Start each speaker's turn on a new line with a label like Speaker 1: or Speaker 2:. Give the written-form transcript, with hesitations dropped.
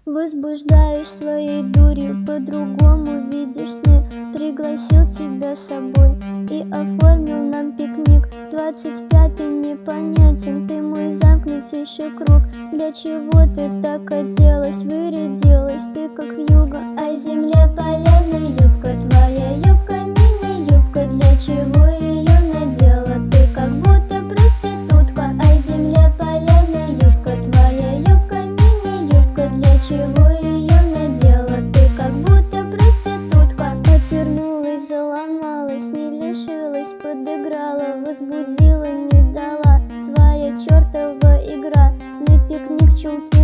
Speaker 1: Возбуждаешь своей дурью, по-другому видишь сны. Пригласил тебя с собой и оформил нам пикник. 25-й непонятен, ты мой замкнутейший круг. Для чего ты так оделась, вырядилась ты как вьюга? А земля полярная юбка, твоя юбка, мини-юбка. Для чего ее надела, ты как будто проститутка? А земля полярная юбка, твоя юбка, мини-юбка. Для чего ее надела, ты как будто проститутка? Отвернулась, заломалась, не лишилась, подыграла, возбудила, не дала. Твоя чертова игра, на пикник чулки